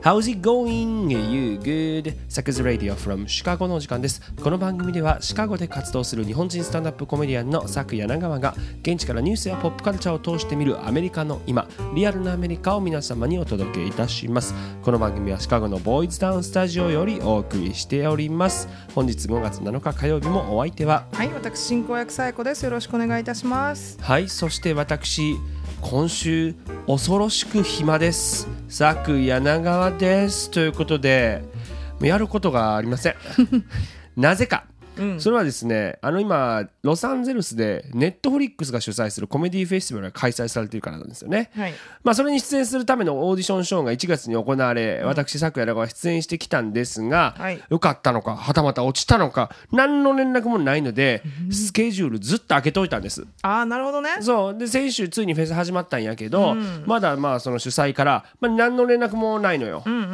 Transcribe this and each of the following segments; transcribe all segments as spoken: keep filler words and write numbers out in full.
How's it going? You good? サクズ Radio from シカゴのお時間です。この番組ではシカゴで活動する日本人スタンダップコメディアンのサク柳川が現地からニュースやポップカルチャーを通して見るアメリカの今、リアルなアメリカを皆様にお届けいたします。この番組はシカゴのボーイズタウンスタジオよりお送りしております。本日ごがつなのか火曜日もお相手は、 はい、私進行役さえこです。よろしくお願いいたします。 はい、そして私今週恐ろしく暇です。サク柳川です。ということでやることがありませんなぜか、うん、それはですね、あの今ロサンゼルスでネットフリックスが主催するコメディフェスティバルが開催されているからなんですよね、はい。まあ、それに出演するためのオーディションショーがいちがつに行われ、うん、私サク柳川出演してきたんですが、はい、よかったのかはたまた落ちたのか何の連絡もないので、うん、スケジュールずっと開けといたんです。 あー、なるほどね。 そうで先週ついにフェス始まったんやけど、うん、まだまあその主催から、まあ、何の連絡もないのよ、うんうんうん。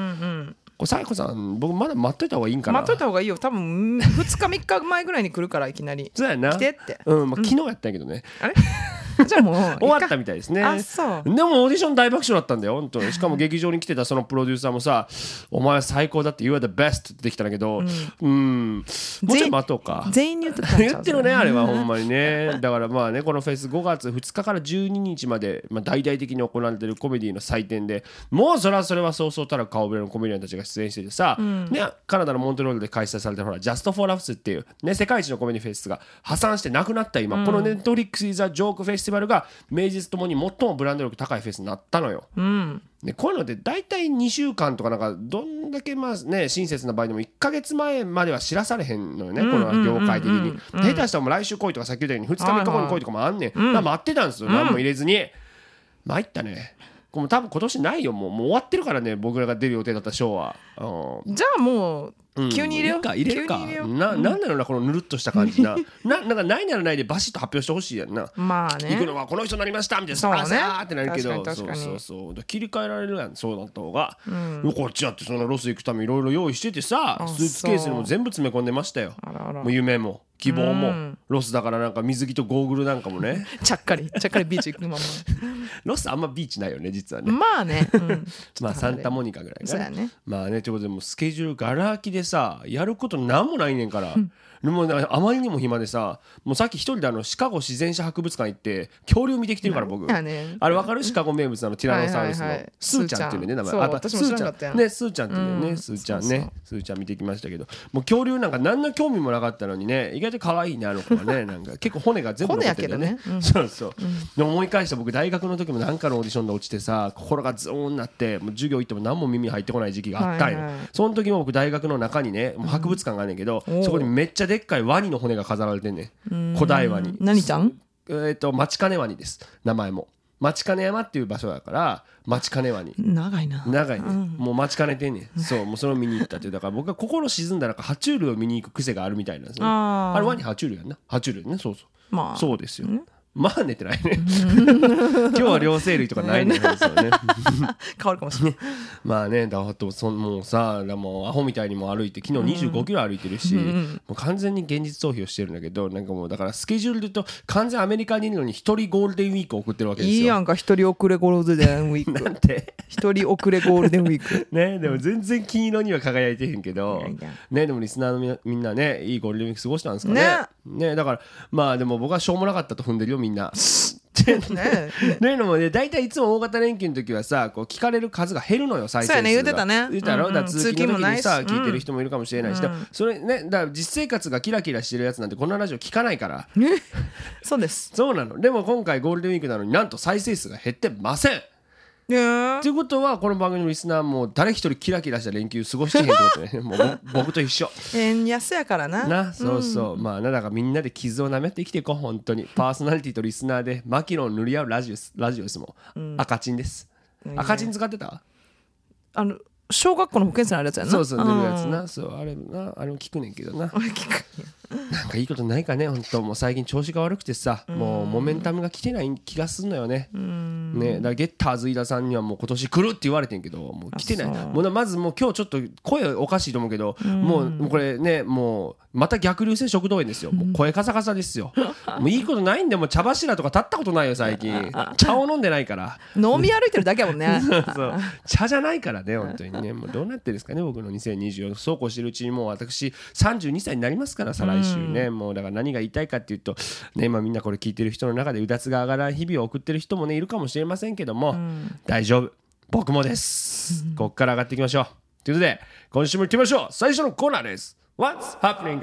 これサイコさん、僕まだ待っといた方がいいんかな。 待っといた方がいいよ。多分ふつかみっかまえぐらいに来るからいきなりそうやな、 来てって、 うんまあ、昨日やったんやけどね、うん、あれじゃあもう終わったみたいですね。 あ、そう。 でもオーディション大爆笑だったんだよ本当に。しかも劇場に来てたそのプロデューサーもさ、お前は最高だって You are the best ってできたんだけど、うん、うんもうちょっと待とうか。 全員に言ってたんちゃう言ってるねあれはほんまにね。だからまあね、このフェスごがつふつかからじゅうににちまで、まあ、大々的に行われているコメディの祭典で、もうそれはそれはそうそうたら顔ぶれのコメディアンたちが出演しててさ、うんね、カナダのモントリオールで開催されたほら Just for Laughs っていう、ね、世界一のコメディフェスが破産してなくなった今、うん、この Netflix is a Joke フェスティバルが名実ともに最もブランド力高いフェスになったのよ、うん、でこういうので大体にしゅうかんとかなんかどんだけまあね親切な場合でもいっかげつまえまでは知らされへんのよね、うん、この業界的に、うんうんうん、下手したらもう来週来いとかさっき言ったようにふつかみっかごに来いとかもあんねん、うん、だから待ってたんですよ、うん、何も入れずに参ったね。これ多分今年ないよ、もう、もう終わってるからね、僕らが出る予定だったショーは、うん、 じゃあもう急に入れよう、 うん、入れるか入れるかな、うん、なんだろうなこのぬるっとした感じなな、なんかないならないでバシッと発表してほしいやんな。まあね、行くのはこの人になりましたみたいな、そうね、さーってなるけど、そうそうそう、切り替えられるやん、そうなった方が、うん、こっちやってそのロス行くためいろいろ用意しててさ、スーツケースにも全部詰め込んでましたよ。あらあら、もう夢も希望も、うん、ロスだからなんか水着とゴーグルなんかもねちゃっかりちゃっかりビーチ行くままロスあんまビーチないよね実はね。 まあね、うん、 まあサンタモニカぐらいかな。 そうやね。まあね、ということでもうスケジュールガラ空きでさ、やることなんもないねんから、うん、でもあまりにも暇でさ、もうさっき一人であのシカゴ自然史博物館行って恐竜見てきてるから僕、ね、あれ分かる？シカゴ名物のティラノサウルスの、はいはいはい、スーちゃんっていうね名前。あ、 私も知らなかったやんね、スーちゃんっていうね、うん、スーちゃんね、スーちゃん見てきましたけど、もう恐竜なんか何の興味もなかったのにね、意外と可愛いねあの子はね、なんか結構骨が全部残ってるよね。 骨やけどね、うん、 そうそう、うん、で思い返した僕大学の時も何かのオーディションで落ちてさ、心がズーンになってもう授業行っても何も耳入ってこない時期があったんよ、はいはい、その時も僕大学の中にねもう博物館があるんだけど、うん、そこにめっちゃでっかいワニの骨が飾られてんねん、古代ワニ。 何ちゃん？ えーとマチカネワニです、名前も。マチカネ山っていう場所だからマチカネワニ。 長いな、 長いね、 うん、 もう待ちかねてんねん。そう、もうそれを見に行ったっていう。だから僕は心沈んだら爬虫類を見に行く癖があるみたいなんですね。ああれワニ爬虫類やんな、爬虫類ね。そうそう、まあ、そうですよ、ね、まあ寝てないね今日は両生類とかないねんですよね変わるかもしれないまあね、だからそもうさ、もうアホみたいにも歩いて昨日にじゅうごキロ歩いてるし、うん、もう完全に現実逃避をしてるんだけど、なんかもうだからスケジュールで言うと完全アメリカにいるのに一人ゴールデンウィークを送ってるわけですよ。 いいやんか、一人遅れゴールデンウィークなんて一人遅れゴールデンウィークね、でも全然金色には輝いてへんけど、いやいやね、でもリスナーのみんなね、いいゴールデンウィーク過ごしたんですかね。ね、ね、だからまあでも僕はしょうもなかったと踏んでるよみんなねね、のもね、大体いつも大型連休の時はさ、こう聞かれる数が減るのよ、再生数が。そうやね、 言ってたね。 言ったろ、うんうん、だから通勤の時にさ、聞いてる人もいるかもしれないし、うん、それね、だから実生活がキラキラしてるやつなんてこんなラジオ聞かないからそうです。 そうなの。でも今回ゴールデンウィークなのになんと再生数が減ってません。ということはこの番組のリスナーも誰一人キラキラした連休過ごしてへんってことねもう僕と一緒。 円安やからな。 な、そうそう、うん、まあな、だからみんなで傷を舐めて生きていこう。本当にパーソナリティとリスナーでマキロン塗り合うラジオです。ラジオですもん、うん、赤チンです、うん、赤チン使ってた？ あの小学校の保健室のあるやつやな。 そうそう、塗るやつな、そう、あれな、あれも聞くねんけどななんかいいことないかね本当もう最近調子が悪くてさ、もうモメンタムが来てない気がすんのよね。ね、だからゲッターズ飯田さんにはもう今年来るって言われてんけどもう来てない。もうまずもう今日ちょっと声おかしいと思うけど、もうもうこれねもうまた逆流性食道炎ですよ。もう声カサカサですよ。もういいことないんでもう茶柱とか立ったことないよ最近。茶を飲んでないから飲み歩いてるだけやもんねそう茶じゃないからね本当にね。もうどうなってるんですかね僕のにせんにじゅうよんそうこうしてるうちにもう私さんじゅうにさいになりますから再来週ね。もうだから何が言いたいかっていうとね、まあみんなこれ聞いてる人の中でうだつが上がらん日々を送ってる人もねいるかもしれませんけども、うん、大丈夫僕もですこっから上がっていきましょうということで今週も行ってみましょう。最初のコーナーです。 What's happening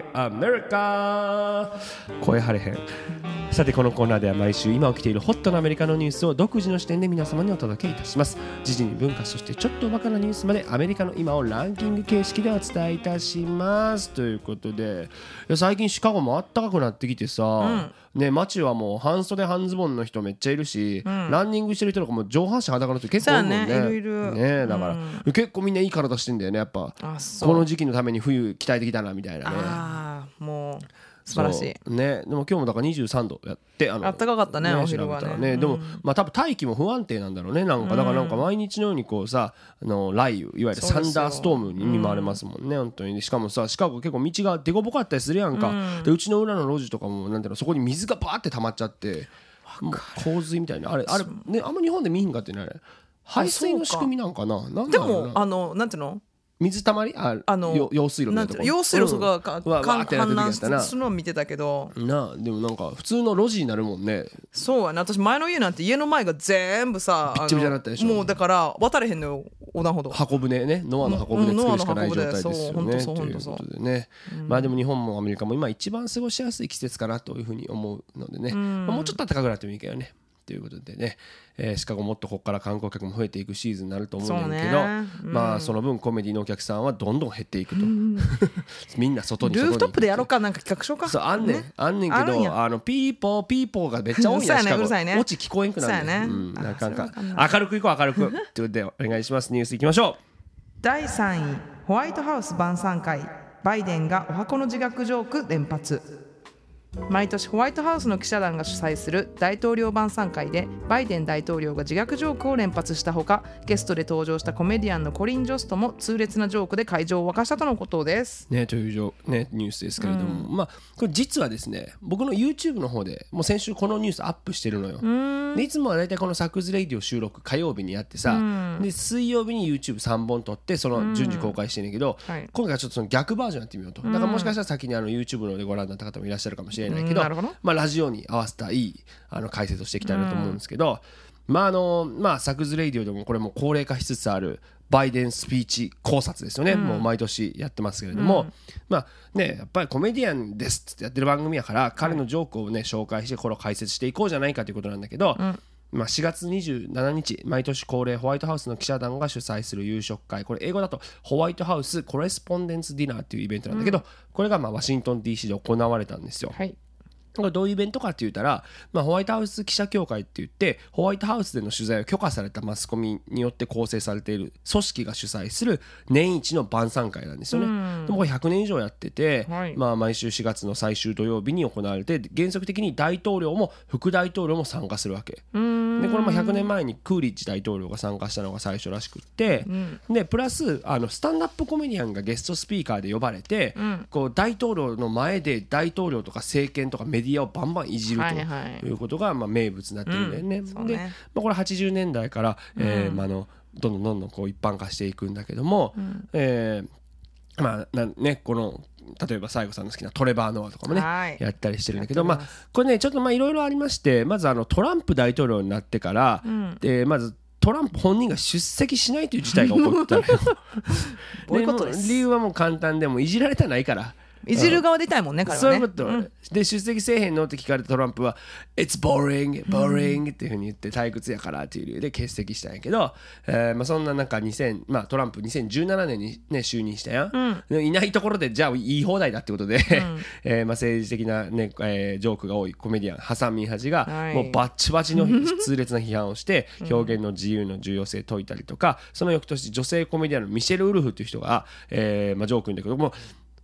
America 声張れへん。さてこのコーナーでは毎週今起きているホットなアメリカのニュースを独自の視点で皆様にお届けいたします。時事に文化そしてちょっとおバカなニュースまでアメリカの今をランキング形式でお伝えいたしますということで、いや最近シカゴもあったかくなってきてさ、うんね、街はもう半袖半ズボンの人めっちゃいるし、うん、ランニングしてる人とかも上半身裸の人結構いるもんね。 そうね、いるいるね、だから、うん、結構みんないい体してんだよねやっぱ。この時期のために冬鍛えてきたなみたいなね。 あもう素晴らしいね。でも今日もだからにじゅうさんどやってあのあったかかったね、ねお昼は ね, ねでも、うん、まあ多分大気も不安定なんだろうねなんか。だからなんか毎日のようにこうさあの雷雨いわゆるサンダーストームに見舞われますもんね、うん、本当に。しかもさシカゴ結構道がデコボコあったりするやんか、うん、でうちの裏の路地とかもなんていうのそこに水がバーって溜まっちゃってもう洪水みたいなあれあれねあんま日本で見ひんかってね排水の仕組みなんか な, なんでもあのなんていうの水たまり あ, あの用水路みたいなとこ用水路がか、うん、 氾濫するのを見てたけどなあ。でもなんか普通の路地になるもんね。 そうやな。私前の家なんて家の前が全部さびっちびちになったでしょ。 もうだから渡れへんのよ横断歩道。 箱舟ねノアの箱舟作るしかない状態ですよね。ということでね、うん、まあでも日本もアメリカも今一番過ごしやすい季節かなというふうに思うのでね、うんまあ、もうちょっと暖かくなってもいいけどねということでね、えー、シカゴもっとここから観光客も増えていくシーズンになると思うんだけど、ねうん、まあその分コメディのお客さんはどんどん減っていくと、うん、みんな外に外にルーフトップでやろうかなんか企画しようか。 そうあんねん、ね、あんねんけどあのピーポーピーポーがめっちゃ多いやんシカゴ、ね、オチ聞こえんくなるね、うん、なかなか明るくいこう明るくということでお願いします。ニュースいきましょう。 だいさんいホワイトハウス晩餐会バイデンがお箱の自虐ジョーク連発。毎年ホワイトハウスの記者団が主催する大統領晩餐会でバイデン大統領が自虐ジョークを連発したほかゲストで登場したコメディアンのコリン・ジョストも痛烈なジョークで会場を沸かしたとのことです、 ね、という、ね、ニュースですけれども、うんまあ、これ実はですね僕の YouTube の方でもう先週このニュースアップしてるのよ。でいつもは大体このサクズレイディオ収録火曜日にやってさ、で水曜日に YouTube さんぼん撮ってその順次公開してるんだけど、はい、今回はちょっとその逆バージョンやってみようと。だからもしかしたら先にあの YouTube のでご覧になった方もいらっしゃるかもしれないけど、まあ、ラジオに合わせたいいあの解説をしていきたいなと思うんですけど、まああのまあ、サクズレイディオでもこれも高齢化しつつあるバイデンスピーチ考察ですよね、うん、もう毎年やってますけれども、うんまあね、やっぱりコメディアンですってやってる番組やから彼のジョークをね紹介してこれを解説していこうじゃないかということなんだけど、うんまあ、しがつにじゅうしちにち毎年恒例ホワイトハウスの記者団が主催する夕食会、これ英語だとホワイトハウスコレスポンデンスディナーっていうイベントなんだけど、うん、これがまあワシントン ディーシー で行われたんですよ。はいこれどういうイベントかって言ったら、まあ、ホワイトハウス記者協会って言ってホワイトハウスでの取材を許可されたマスコミによって構成されている組織が主催する年一の晩餐会なんですよね。でもこれひゃくねん以上やってて、はいまあ、毎週しがつの最終土曜日に行われて原則的に大統領も副大統領も参加するわけで、これもひゃくねんまえにクーリッジ大統領が参加したのが最初らしくって、うん、でプラスあのスタンダップコメディアンがゲストスピーカーで呼ばれて、うん、こう大統領の前で大統領とか政権とかメディアをバンバンいじるということがまあ名物になってるんだよね、うん、で、まあ、これはちじゅうねんだいから、えーまあ、のどんどんどんどんこう一般化していくんだけども、うんえーまあなね、この例えば西郷さんの好きなトレバー・ノアとかもねやったりしてるんだけど、まあこれねちょっといろいろありまして、まずあのトランプ大統領になってから、うん、でまずトランプ本人が出席しないという事態が起こったのよどういうことです。 理由はもう簡単でもいじられたないからいじる側でいたいもんね、彼はね。 そういうこと、うん、で出席せえへんのって聞かれたトランプは It's boring, boring っていう風に言って退屈やからっていう理由で欠席したんやけど、えーまあ、そんな中にせん、まあ、トランプにせんじゅうななねんに、ね、就任したやん、うん、いないところでじゃあ言い放題だってことで、うんえーまあ、政治的な、ねえー、ジョークが多いコメディアンハサン・ミンハジが、はい、もうバッチバチの痛烈な批判をして表現の自由の重要性を説いたりとか、その翌年女性コメディアンのミシェル・ウルフっていう人が、えーまあ、ジョーク言うんだけども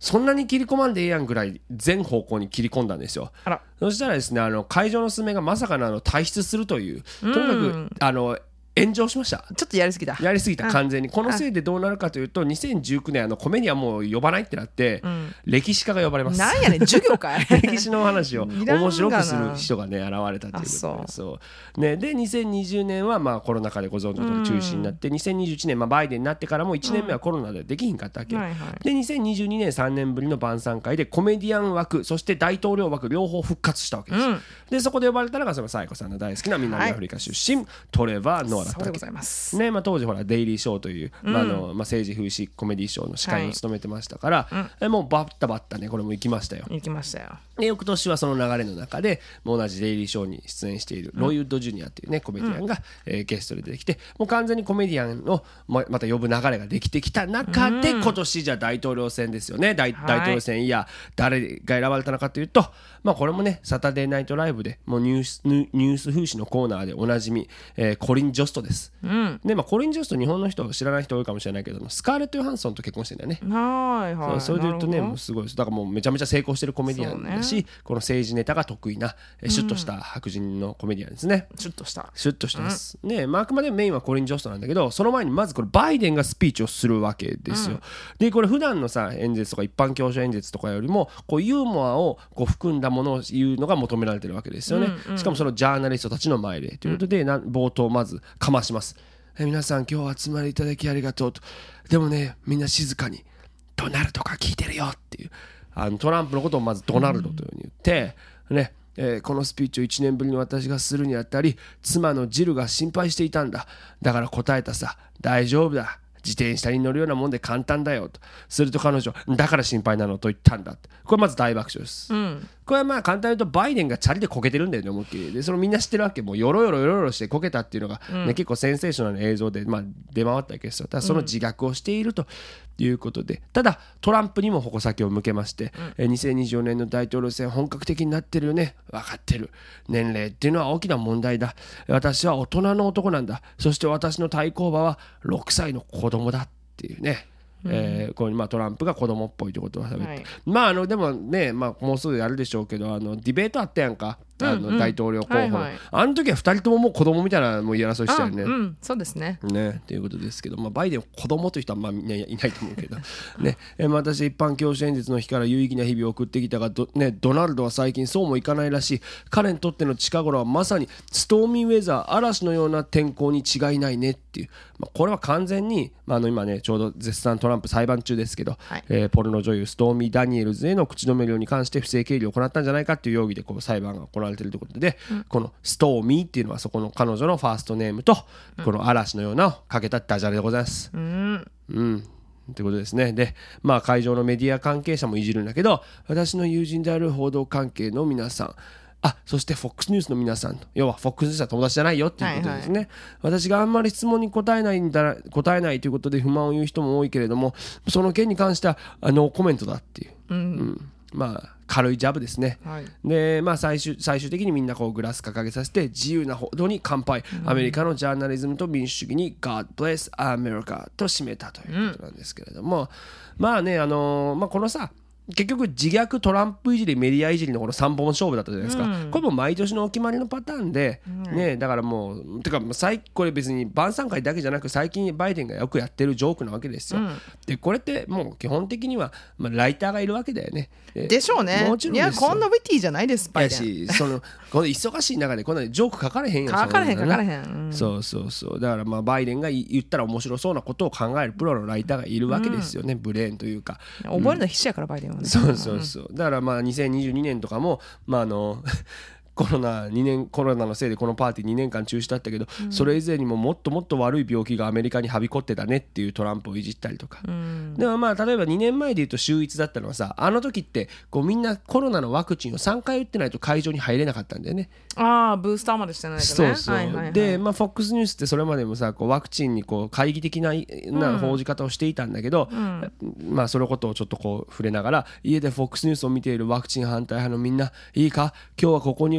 そんなに切り込まんでええやんぐらい全方向に切り込んだんですよ。 あら、 そしたらですね、あの会場のスズメがまさかのあの退出するという、とにかくあの炎上しました。 ちょっとやりすぎたやりすぎた完全に。このせいでどうなるかというと、にせんじゅうきゅうねんあのコメディアンもう呼ばないってなって、うん、歴史家が呼ばれます。 なんやねん、授業かい歴史の話を面白くする人がね現れたということで、 そうそうね。でにせんにじゅうねんはまあコロナ禍でご存知の通り中止になって、うん、にせんにじゅういちねん、まあ、バイデンになってからもいちねんめはコロナでできひんかったわけ、うんはいはい、でにせんにじゅうにねんさんねんぶりの晩餐会でコメディアン枠そして大統領枠両方復活したわけです、うん、でそこで呼ばれたのがそのサイコさんの大好きな南アフリカ出身、はい、トレバー・ノアだったわけ。そうでございますね。まあ、当時ほらデイリーショーという、うんまああのまあ、政治風刺コメディショーの司会を務めてましたから、はい、えもうバッタバッタねこれも行きましたよ。 行きましたよ。 で翌年はその流れの中でもう同じデイリーショーに出演しているロイウッド・ジュニアというねコメディアンが、うんえー、ゲストで出てきてもう完全にコメディアンをままた呼ぶ流れができてきた中で、うん、今年じゃ大統領選ですよね。 大, 大統領選いや誰が選ばれたのかというと、まあ、これもねサタデーナイトライブでもうニュース、ニュース風刺のコーナーでおなじみ、えー、コリン・ジョストです、うんでまあ、コリン・ジョスト日本の人知らない人多いかもしれないけどスカーレット・ヨハンソンと結婚してるんだよね。 はいはい。 それで言うとねもうすごいです。だからもうめちゃめちゃ成功してるコメディアンだし、ね、この政治ネタが得意なシュッとした白人のコメディアンですね、 うん、シュッとしたシュッとしてます、うんねまあ、あくまでメインはコリン・ジョストなんだけどその前にまずこれバイデンがスピーチをするわけですよ、うん、でこれ普段のさ演説とか一般教書演説とかよりもこうユーモアをこう含んだものを言うのが求められてるわけですよね、うんうん、しかもそのジャーナリストたちの前でということで、うん、な冒頭まずかまします。え皆さん今日は集まりいただきありがとうと。でもねみんな静かにドナルドが聞いてるよっていうあのトランプのことをまずドナルドというふうに言って、うんねえー、このスピーチをいちねんぶりに私がするにあたり妻のジルが心配していたんだ。だから答えたさ。大丈夫だ。自転車に乗るようなもんで簡単だよと。すると彼女だから心配なのと言ったんだって。これまず大爆笑です、うん、これはまあ簡単に言うとバイデンがチャリでこけてるんだよね思いっきりでそのみんな知ってるわけ。もうヨロヨロヨロヨロしてこけたっていうのが、ねうん、結構センセーショナルな映像で、まあ、出回ったわけですよ。ただその自虐をしているということで、うん、ただトランプにも矛先を向けまして、うん、にせんにじゅうよねんの大統領選本格的になってるよね。分かってる。年齢っていうのは大きな問題だ。私は大人の男なんだ。そして私の対抗馬はろくさいの子供だっていうね。うんえー、こうまあトランプが子供っぽいということを喋って、はい、まああのでもね、まあ、もうすぐやるでしょうけどあのディベートあったやんかあの大統領候補、うんうんはいはい、あの時はふたりとももう子供みたいなもう争いしたよね。 うん、そうですね。 ねということですけど、まあ、バイデン子供という人はまあみんないないと思うけど、ねえー、私一般教師演説の日から有意義な日々を送ってきたが ド,、ね、ドナルドは最近そうもいかないらしい。彼にとっての近頃はまさにストーミーウェザー嵐のような天候に違いないねっていう、まあ、これは完全に、まあ、あの今ねちょうど絶賛トランプ裁判中ですけど、はいえー、ポルノ女優ストーミー・ダニエルズへの口止め料に関して不正経理を行ったんじゃないかっていう容疑でこう裁判が行われているということで、うん、このストーミーっていうのはそこの彼女のファーストネームとこの嵐のようなをかけたダジャレでございます。うん、うんということですね。で、まあ会場のメディア関係者もいじるんだけど、私の友人である報道関係の皆さん、あ、そして フォックス ニュースの皆さんと、要は フォックス ニュースは友達じゃないよっていうことですね、はいはい、私があんまり質問に答えないんだ答えないということで不満を言う人も多いけれども、その件に関してはあのコメントだっていう、うんうん、まあ軽いジャブですね、はい、で、まあ、最終、最終的にみんなこうグラス掲げさせて自由な報道に乾杯、うん、アメリカのジャーナリズムと民主主義に God bless America と締めたということなんですけれども、うん、まあねあのーまあ、このさ結局自虐トランプいじりメディアいじりのこのさんぼん勝負だったじゃないですか、うん、これも毎年のお決まりのパターンで、うんね、だからもうてかこれ別に晩餐会だけじゃなく最近バイデンがよくやってるジョークなわけですよ、うん、でこれってもう基本的には、まあ、ライターがいるわけだよね。 でしょうね。もちろんですよ。いやこんなウィティじゃないですバイデン。 やしそのこの忙しい中でこんなジョーク書かれへんよ。 書かれへん書かれへん、うん、 そうそうそう。だからまあバイデンが言ったら面白そうなことを考えるプロのライターがいるわけですよね、うん、ブレーンというか覚えるのは必死やから、うん、バイデンはね。 そうそうそう。だからまあにせんにじゅうにねんとかもまああのコロナにねんコロナのせいでこのパーティーにねんかん中止だったけど、うん、それ以前にももっともっと悪い病気がアメリカにはびこってたねっていうトランプをいじったりとか、うん、でもまあ例えばにねんまえで言うと秀逸だったのはさ、あの時ってこうみんなコロナのワクチンをさんかい打ってないと会場に入れなかったんだよね。 ああブースターまでしてないとね。 そうそう、はいはいはい、で、まあ、フォックス ニュースってそれまでもさこうワクチンにこう懐疑的な、な報じ方をしていたんだけど、うん、まあそのことをちょっとこう触れながら、家で フォックス ニュースを見ているワクチン反対派のみんないいか、今日はここにいる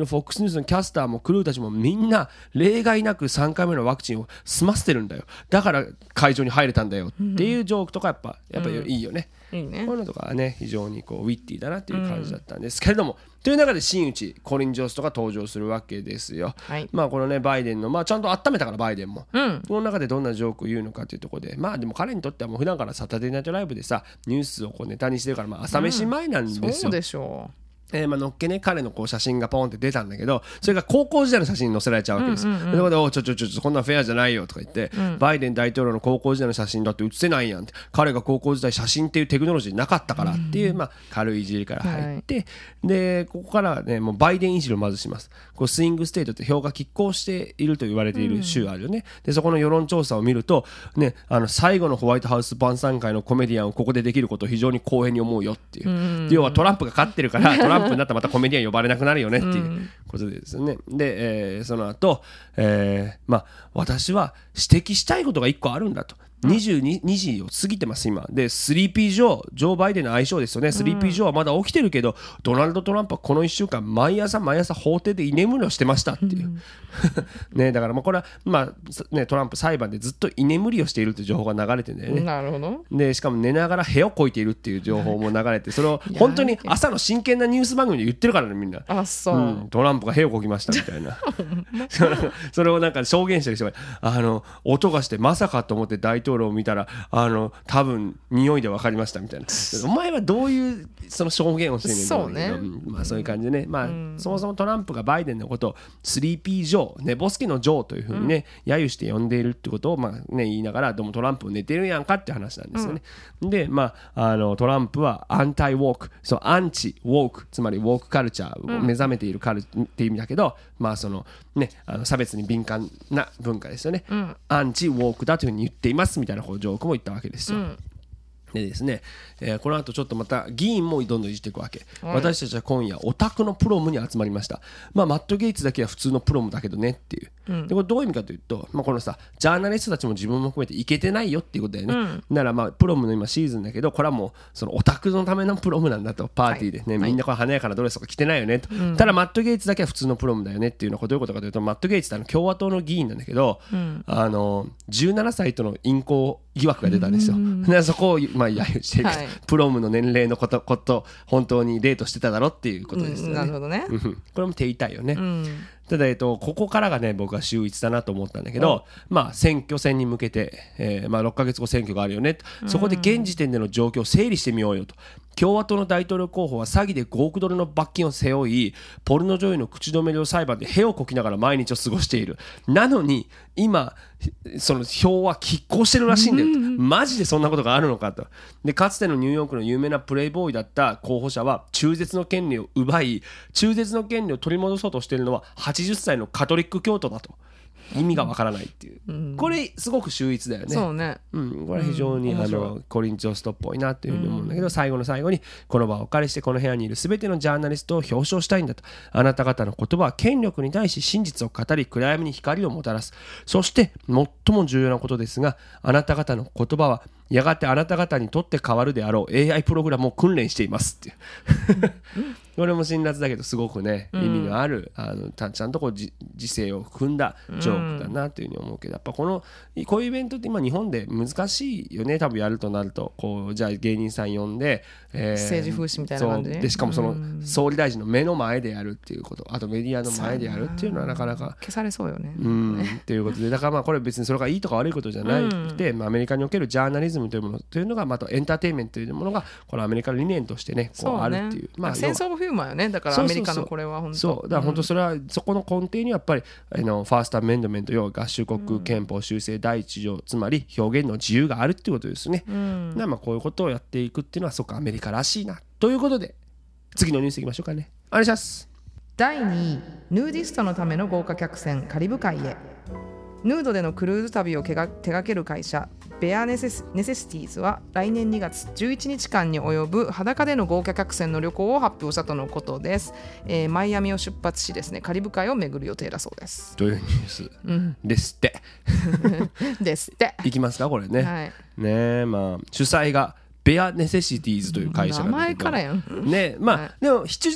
る フォックス ニュースのキャスターもクルーたちもみんな例外なくさんかいめのワクチンを済ませてるんだよ、だから会場に入れたんだよっていうジョークとかやっぱやっぱいいよね、うん、いいね。こういうのとかはね非常にこうウィッティだなっていう感じだったんですけれども、うん、という中で真打ちコリン・ジョーストが登場するわけですよ、はい、まあこのねバイデンのまあちゃんと温めたからバイデンも、うん、この中でどんなジョークを言うのかというところで、まあでも彼にとってはもう普段からサタデーナイトライブでさニュースをこうネタにしてるからまあ朝飯前なんですよ、うん、 そうでしょう。 えー、まあのっけね彼のこう写真がポンって出たんだけど、それが高校時代の写真に載せられちゃうわけですよ、うんうんうん、でこでおちょちょちょちょこんなフェアじゃないよとか言って、うん、バイデン大統領の高校時代の写真だって写せないやんって、彼が高校時代写真っていうテクノロジーなかったからっていう、うん、まあ軽いいじりから入って、はい、でここからはねもうバイデンいじりをまずします。こうスイングステートって票が拮抗していると言われている州あるよね、うん、でそこの世論調査を見るとね、あの最後のホワイトハウス晩餐会のコメディアンをここでできることを非常に公平に思うよっていう、うん、要はトランプが勝ってるからトランプになったらまたコメディアン呼ばれなくなるよねっていうことですよね、うん、で、えー、その後、えー、まあ私は指摘したいことがいっこあるんだと。にじゅうにじを過ぎてます今で、スリーピー ジョージョー・バイデンの愛称ですよね。スリーピー ジョーはまだ起きてるけど、ドナルド・トランプはこのいっしゅうかん毎朝毎朝法廷で居眠りをしてましたっていうね、だからまあこれはまあねトランプ裁判でずっと居眠りをしているという情報が流れてるんだよね。 なるほど。でしかも寝ながら部をこいているっていう情報も流れて、それを本当に朝の真剣なニュース番組で言ってるからねみんな。 あそう、うん、 トランプが部をこきましたみたいなそれをなんか証言してる人があの音がしてまさかと思って大統領を見たらあの多分匂いで分かりましたみたいなお前はどういうその証言をしてるんだろうけど、そうね、まあそういう感じでね、まあ、うん、そもそもトランプがバイデンのことをスリーピー ジョー、ね、ボスキのジョーというふうにね、うん、揶揄して呼んでいるってことをまあね言いながらどうもトランプ寝てるやんかって話なんですよね、うん、でまああのトランプはアンタイウォーク、そうアンチウォーク、つまりウォークカルチャーを目覚めているカルっていう意味だけど、まあそのねあの差別に敏感な文化ですよね、うん、アンチウォークだというふうに言っていますみたいなこうジョークも言ったわけですよ、うんでですねえー、この後ちょっとまた議員もどんどんいじっていくわけ、はい、私たちは今夜オタクのプロムに集まりました。まあマット・ゲイツだけは普通のプロムだけどねっていう、うん、でこれどういう意味かというと、まあ、このさジャーナリストたちも自分も含めていけてないよっていうことだよね、うん、だからまあプロムの今シーズンだけどこれはもうそのオタクのためのプロムなんだと、パーティーでね、はい、みんなこれ華やかなドレスとか着てないよねと、はい、ただマット・ゲイツだけは普通のプロムだよねっていうのはどういうことかというと、マット・ゲイツってあの共和党の議員なんだけど、うん、あのじゅうななさいとの淫行疑惑が出たんですよ、うん、でそこをまあ揶揄していく、はい、プロムの年齢のことこと本当にデートしてただろっていうことですよね、うん、 なるほどねこれも手痛いよね、うん、ただ、えっと、ここからがね僕は秀逸だなと思ったんだけど、うん、まあ選挙戦に向けて、えーまあ、ろっかげつご選挙があるよね、うん、そこで現時点での状況を整理してみようよと。共和党の大統領候補は詐欺でごおくドルの罰金を背負い、ポルノ女優の口止め料裁判で屁をこきながら毎日を過ごしている。なのに今その票は拮抗してるらしいんだよ、うん、マジでそんなことがあるのかと。でかつてのニューヨークの有名なプレイボーイだった候補者は中絶の権利を奪い、中絶の権利を取り戻そうとしているのははちじゅっさいのカトリック教徒だと。意味がわからないっていう、うん、これすごく秀逸だよね。 そうね、 うん、これは非常に、うん、あのコリン・ジョーストっぽいなっていうふうに思うんだけど、うん、最後の最後にこの場をお借りしてこの部屋にいる全てのジャーナリストを表彰したいんだと。あなた方の言葉は権力に対し真実を語り暗闇に光をもたらす。そして最も重要なことですが、あなた方の言葉はやがてあなた方にとって変わるであろう エーアイ プログラムを訓練していますっていうこれも辛辣だけどすごくね意味のある、あのちゃんとこう時勢を組んだジョークだなというふうに思うけど、やっぱこのこういうイベントって今日本で難しいよね多分やるとなると。こうじゃあ芸人さん呼んで、えー、 政治風刺みたいな感じで、 でしかもその総理大臣の目の前でやるっていうこと、あとメディアの前でやるっていうのはなかなか消されそうよね、 うんっていうことで、だからまあこれ別にそれがいいとか悪いことじゃなくて、まあアメリカにおけるジャーナリズムというものというのがまたエンターテインメントというものがこのアメリカの理念としてねこうあるっていう、まあ戦争もフィーマーよね。だからアメリカのこれは本当そうだから本当それはそこの根底にやっぱりあのファーストアメンドメント要は合衆国憲法修正第一条、つまり表現の自由があるっていうことですね、うん、まあこういうことをやっていくっていうのはすごくアメリカらしいなということで、次のニュースいきましょうかね。お願いします。 だいにい、ヌーディストのための豪華客船カリブ海へ。ヌードでのクルーズ旅を手掛ける会社ベアネセシティーズは来年にがつじゅういちにちかんに及ぶ裸での豪華客船の旅行を発表したとのことです、えー、マイアミを出発しですねカリブ海を巡る予定だそうです。 というニュース、うん、ですってですっていきますかこれね、 はい、 ねまあ主催がベアネセシティーズという会社なんだけど名前からやんねまあ、はい、でも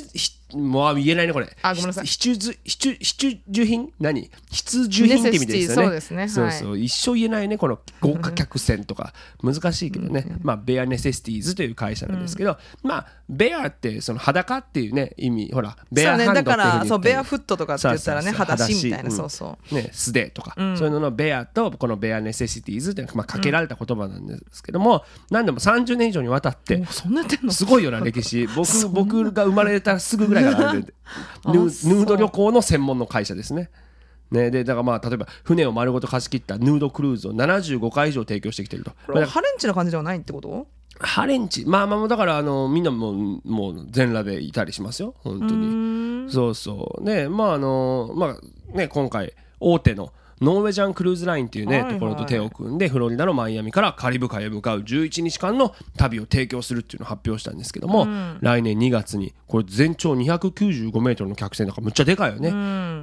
もう言えないねこれ。 あ、ごめんなさい。 必需必需必需品何必需品って意味ですよね。 そうですね。 そうそう、はい、一生言えないねこの豪華客船とか難しいけどね。まあベアネセシティーズという会社なんですけど、うん、まあベアってその裸っていうね意味、ほらベアハンドっていうふうに言ったり、 そうね、だからそうベアフットとかって言ったらね裸足みたいな、そうそう、 うん、ね素手とか、うん、そういうののベアとこのベアネセシティーズってまあかけられた言葉なんですけども、うん、何でもさんじゅうねん以上にわたってすごいよな歴史。僕僕が生まれたすぐぐらいからあるんでヌード旅行の専門の会社ですね。ね、でだからまあ例えば船を丸ごと貸し切ったヌードクルーズをななじゅうごかい以上提供してきてると。 ハレンチな感じではないってこと？ ハレンチ、まあまあだからあのみんなももう全裸でいたりしますよ本当に。そうそうね、まああのまあね今回大手のノーウェジャンクルーズラインっていうね、はいはい、ところと手を組んでフロリダのマイアミからカリブ海へ向かうじゅういちにちかんの旅を提供するっていうのを発表したんですけども、うん、来年にがつにこれ全長にひゃくきゅうじゅうごメートルの客船だからむっちゃでかいよね、うん、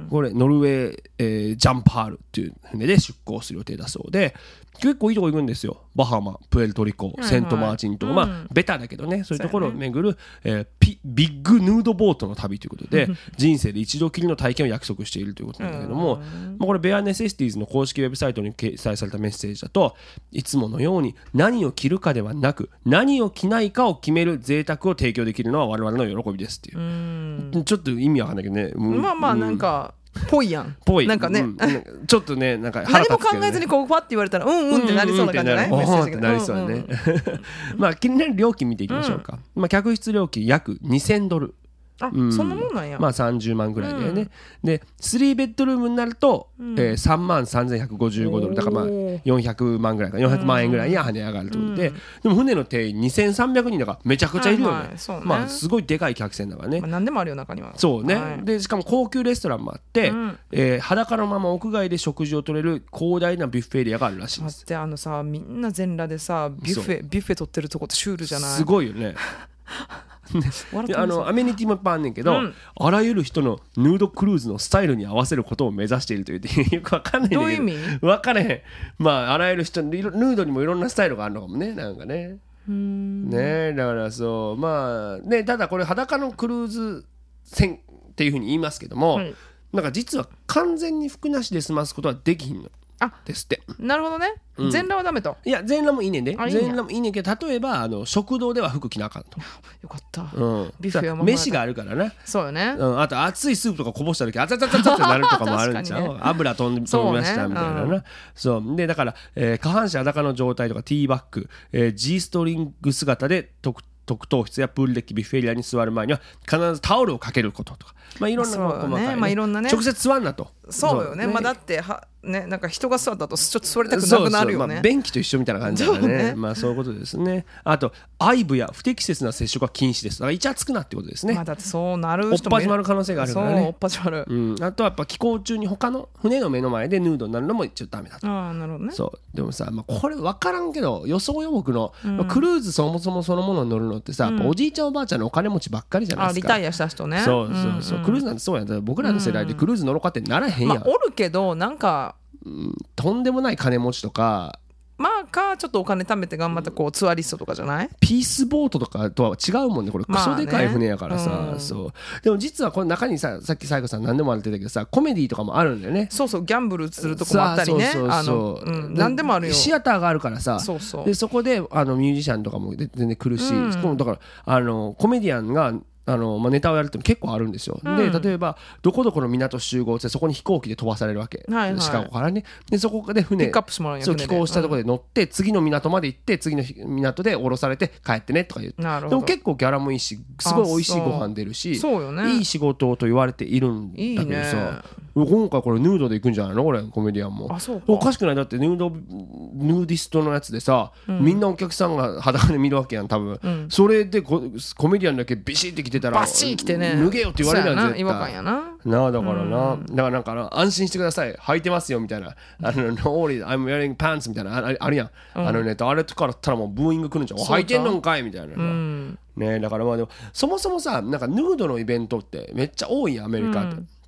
これノルウェー、えー、ジャンパールっていう船で出港する予定だそうで、結構いいとこ行くんですよ。バハマ、プエルトリコ、セントマーチン島、はいはい、まあベタだけどねそういうところを巡る、えー、ピビッグヌードボートの旅ということで人生で一度きりの体験を約束しているということなんだけども、まあ、これベアネセシティーズの公式ウェブサイトに掲載されたメッセージだと、いつものように何を着るかではなく何を着ないかを決める贅沢を提供できるのは我々の喜びですっていう、うーんちょっと意味わかんないけどね、 まあまあなんか、うんぽいやん。 ぽい。 なんかね、 うん、ちょっとね、なんか腹立つけどね、何も考えずにこうパッて言われたらうんうんってなりそうな感じじゃない？ うんうんってなりそうだね。まあ気になる料金見ていきましょうか。うん、まあ客室料金約にせんドル。 あ、うん、そんなもんなんや。 まあさんじゅうまんぐらいだよね、うん、でスリーベッドルームになると、うんえー、さんまんさんぜんひゃくごじゅうごドルだからまあよんひゃくまんぐらいかよんひゃくまんえんぐらいに跳ね上がるということで、うん、でも船の定員にせんさんびゃくにんだからめちゃくちゃいるよね、はいはいね、まあすごいでかい客船だからね、 まあ、何でもあるよ中には。 そうね、 はい、 でしかも高級レストランもあって、うんえー、裸のまま屋外で食事を取れる広大なビュッフェエリアがあるらしいです。 だってあのさみんな全裸でさビュッフェビュッフェ取ってるとこってシュールじゃない？ すごいよねであのアメニティもいっぱいあんねんけど、うん、あらゆる人のヌードクルーズのスタイルに合わせることを目指しているというよくわかんないんだけど、 どういう意味？ 分かれへん。まああらゆる人ヌードにもいろんなスタイルがあるのかもね、なんかね。 うーんねだからそうまあねただこれ裸のクルーズ船っていうふうに言いますけども、はい、なんか実は完全に服なしで済ますことはできひんの。 あですって。 なるほどね、うん、全裸はダメと。 いや全裸もいいねんで、全裸もいいねんけど、例えばあの食堂では服着なあかんと。 よかった、 うん、 ビュッフェは飯があるからな。 そうよね、 うん、あと熱いスープとかこぼした時あつあつあつあつってなるとかもあるんちゃう、ね、油飛んで飛びましたみたいなな。そう、ねうん、そうでだから、えー、下半身裸の状態とかティーバッグ、えー、G ストリング姿で特特等室やプールデッキビュッフェエリアに座る前には必ずタオルをかけることとか、まあ、いろんな細かい、ねねまあ、いろんなね直接座んなと。 そうよね、そうねまあ、だっては、ね、なんか人が座ったとちょっと座りたくなくなるよね。そうそう、まあ、 便器と一緒みたいな感じだから ね, ねまあそういうことですね。あと愛撫や不適切な接触は禁止です。だからイチャつくなってことですね、 まあ、だってそうなる人もおっぱじまる可能性があるからね。 そうおっぱじまる、 うん、あとはやっぱ寄港中に他の船の目の前でヌードになるのもちょっとダメだと。 ああなるほどね。 そうでもさ、まあ、これ分からんけど予想予測の、うんまあ、クルーズそもそもそのものに乗るのってさ、うん、やっぱおじいちゃんおばあちゃんのお金持ちばっかりじゃないですか。 あリタイアした人ね。 そうそうそう、うんうん、クルーズなんてそうやん。僕らの世代でクルーズ乗ろうかってならへんやん、まあ、 おるけどなんか、 うん、とんでもない金持ちとかまあかちょっとお金貯めて頑張ったこうツアリストとかじゃない？ ピースボートとかとは違うもんね。これクソでかい船やからさ、まあねうん、そうでも実はこの中にささっきサイコさん何でもあるって言ったけどさコメディとかもあるんだよね。 そうそうギャンブルするとこもあったりね。そうそうそう、うん、何でもあるよ。シアターがあるからさそうそうでそこであのミュージシャンとかも全然来るし、うん、だからあのコメディアンがあのまあ、ネタをやるって結構あるんですよ、うん、で例えばどこどこの港集合ってそこに飛行機で飛ばされるわけ、はいはい、シカゴからね。でそこで船ピックアップしてもらうんや。 そう寄港したところで乗って、うん、次の港まで行って次の港で降ろされて帰ってねとか言って。 なるほど。 でも結構ギャラもいいしすごい美味しいご飯出るしそうよ、ね、 いい仕事と言われているんだけどさ。いいね。今回これヌードで行くんじゃないのこれコメディアンも。 あそうか。 おかしくない？だってヌードヌーディストのやつでさ、うん、みんなお客さんが裸で見るわけやん多分、うん、それで コ, コメディアンだけビシッて来てたらバシッ来てね脱げよって言われるやん絶対。 違和感やな。 なあだからな、うん、だからなんかな安心してください履いてますよみたいなあの No worries I'm wearing pants みたいな あ, あるやん、うん、あのねあれとからったらもうブーイング来るんじゃん。履いてんのんかいみたいな、うんね、だからまあでもそもそもさなんかヌードのイベントってめっちゃ多いやんアメリカって、うん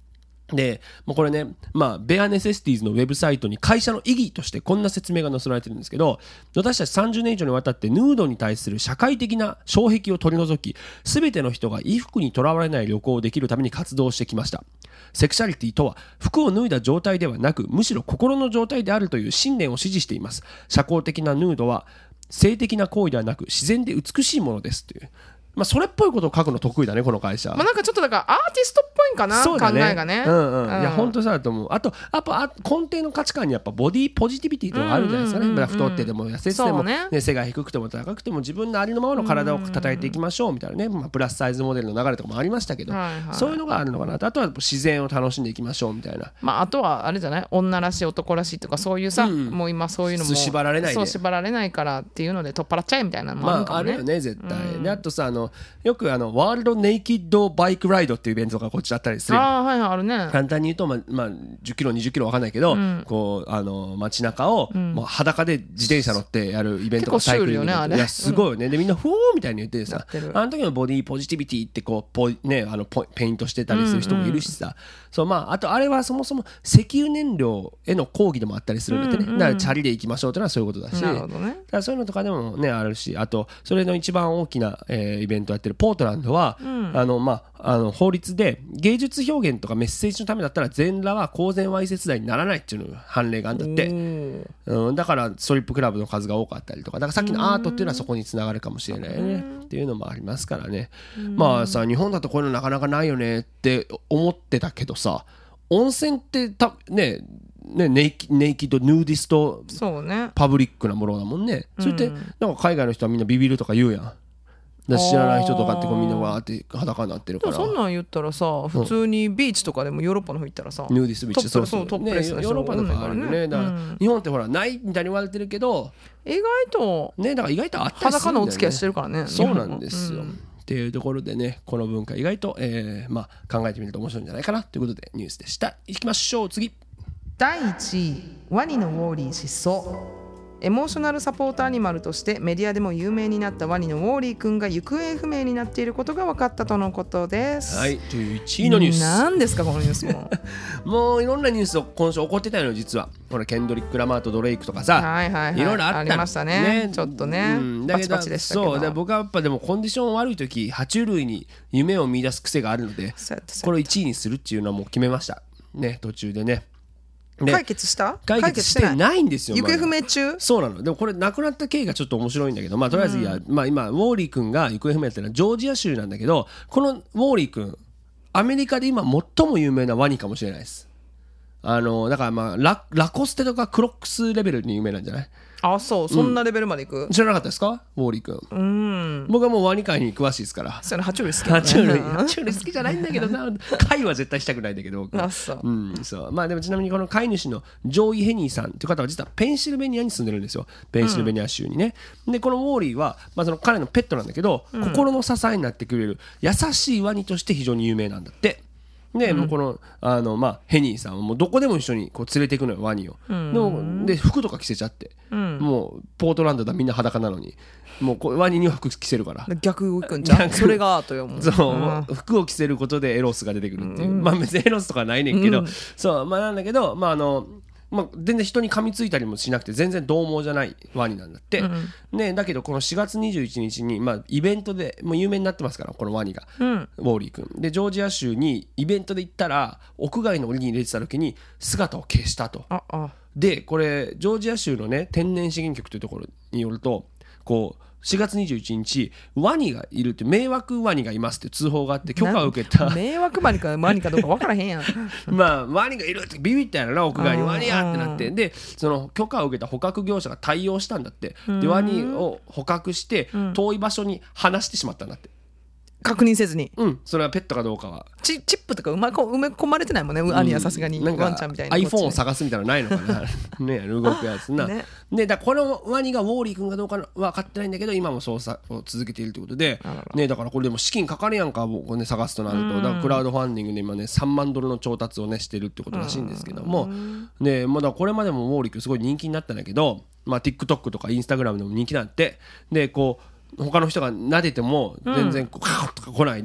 でもうこれね、まあ、ベアネセシティーズのウェブサイトに会社の意義としてこんな説明が載せられてるんですけど、私たちさんじゅうねん以上にわたってヌードに対する社会的な障壁を取り除き、全ての人が衣服にとらわれない旅行をできるために活動してきました。セクシャリティとは服を脱いだ状態ではなく、むしろ心の状態であるという信念を支持しています。社交的なヌードは性的な行為ではなく自然で美しいものですという、まあ、それっぽいことを書くの得意だねこの会社。 まあ、なんかちょっとだからアーティストっぽいんかな、 そうだね、 考えがね、 うんうんうん、 いや本当そうだと思う。あとやっぱ根底の価値観にやっぱボディポジティビティとかあるんじゃないですかね、うんうんうんうん、太ってでも痩せてでも、ねね、背が低くても高くても自分のありのままの体を叩いていきましょうみたいなね、まあ、プラスサイズモデルの流れとかもありましたけど、はいはい、そういうのがあるのかな。あとは自然を楽しんでいきましょうみたいな、 まあ、あとはあれじゃない、女らしい男らしいとかそういうさ、うん、もう今そういうのも縛られないでそう縛られないからっていうので取っ払っちゃえみたいなのもあるかもね、 まあ、あるよね絶対、うん、であとさあのよくあのワールドネイキッドバイクライドっていうイベントがこっちあったりする。 あ、はいはい、あるね。 簡単に言うと、まあまあ、じゅっキロにじゅっキロ分かんないけど、うん、こうあの街中を、うん、もう裸で自転車乗ってやるイベントがサイクリング、ね、いやすごいよね、うん、でみんなフォーみたいに言ってさ、あの時のボディポジティビティってこうポ、ね、あのポペイントしてたりする人もいるしさ、うんうん、そうまあ、あとあれはそもそも石油燃料への抗議でもあったりするんだってね、うんうん、だからチャリで行きましょうってのはそういうことだし、 なるほどね、 だからそういうのとかでも、ね、あるし、あとそれの一番大きな、えー、イベントをやってるポートランドは、うん、あのまああの法律で芸術表現とかメッセージのためだったら全裸は公然わいせつ罪にならないっていうの判例があるんだって、うん、だからストリップクラブの数が多かったりとか、だからさっきのアートっていうのはそこにつながるかもしれないよねっていうのもありますからね。まあさ、日本だとこういうのなかなかないよねって思ってたけどさ、温泉ってたねね、ネイキ、ネイキッドヌーディストパブリックなものだもんね。それってなんか海外の人はみんなビビるとか言うやん。知らない人とかってこうみんなわーって裸になってるから。 そんなん言ったらさ、普通にビーチとかでもヨーロッパの方行ったらさ、 ヌーディストビーチ、そうそう、 トップレスな人、 ね、ヨーロッパとかあるよね、だから日本ってほらないみたいに言われてるけど、 意外とね、だから意外とあったりするんだよね。 裸のお付き合いしてるからね。 そうなんですよ、うん、っていうところでね、この文化意外と、えーまあ、考えてみると面白いんじゃないかなということでニュースでした。いきましょう、次。 だいいちい、ワニのウォーリー失踪。エモーショナルサポートアニマルとしてメディアでも有名になったワニのウォーリー君が行方不明になっていることが分かったとのことです。 はい、といういちいのニュース。 何ですかこのニュースももういろんなニュースを今週起こってたのよ実は。ほらケンドリック・ラマーとドレイクとかさ、 はいはいはい、 いろいろあったありましたね、ね、ちょっとね、うん、だけどパチパチでしたけど、 そうだ僕はやっぱでもコンディション悪い時爬虫類に夢を見出す癖があるので、これをいちいにするっていうのはもう決めましたね、途中でね。 解決した解決してないんですよ。 行方不明中、 まあ、そうなの。でもこれ亡くなった経緯がちょっと面白いんだけど、まあとりあえずいや、うん、まあ今ウォーリー君が行方不明っていうのはジョージア州なんだけど、このウォーリー君アメリカで今最も有名なワニかもしれないです。あのだからまあ ラ, ラコステとかクロックスレベルに有名なんじゃない？ あ、そうそんなレベルまでいく、 うん、知らなかったですかウォーリー君。うん、僕はもうワニ界に詳しいですから。 それ爬虫類好きだね。 爬虫類爬虫類好きじゃないんだけどな貝は絶対したくないんだけど僕。あ、そう、うん、そうまあでもちなみにこの飼い主のジョーイ・ヘニーさんという方は実はペンシルベニアに住んでるんですよ。ペンシルベニア州にね、うん、でこのウォーリーは、まあ、その彼のペットなんだけど、うん、心の支えになってくれる優しいワニとして非常に有名なんだって。で、うん、もうこのあの、まあ、ヘニーさんはもうどこでも一緒にこう連れていくのよワニを、うん、でもで服とか着せちゃって、うん、もうポートランドだみんな裸なのにもうこうワニには服着せるから逆をいくんじゃんそれがとよもうそう、うん、服を着せることでエロスが出てくるっていう、うん、まあ別にエロスとかないねんけど、うん、そうまあなんだけどまああのまあ、全然人に噛みついたりもしなくて全然獰猛じゃないワニなんだって、うんね、だけどこのしがつにじゅういちにちに、まあ、イベントでもう有名になってますからこのワニが、うん、ウォーリー君でジョージア州にイベントで行ったら屋外の檻に入れてた時に姿を消したと。ああでこれジョージア州の、ね、天然資源局というところによるとこうしがつにじゅういちにちワニがいるって迷惑ワニがいますって通報があって許可を受けた迷惑ワニかワニかどうか分からへんやんまあワニがいるってビビったやろな屋外にワニやってなってでその許可を受けた捕獲業者が対応したんだってでワニを捕獲して遠い場所に放してしまったんだって確認せずに、 うん、それはペットかどうかはチ, チップとか埋め込まれてないもんね、うん、ワニはさすがにワンちゃんみたいな iPhone を探すみたいなのないのかなね動くやつな、ね、でだこのワニがウォーリー君かどうかは分かってないんだけど今も捜査を続けているということで、ね、だからこれでも資金かかるやんかこう、ね、探すとなるとだからクラウドファンディングで今ねさんまんドルの調達をねしてるってことらしいんですけども、ね、まだこれまでもウォーリー君すごい人気になったんだけど、まあ、TikTok とか Instagram でも人気なんてでこう他の人が撫でても全然こうカーッとか来ないで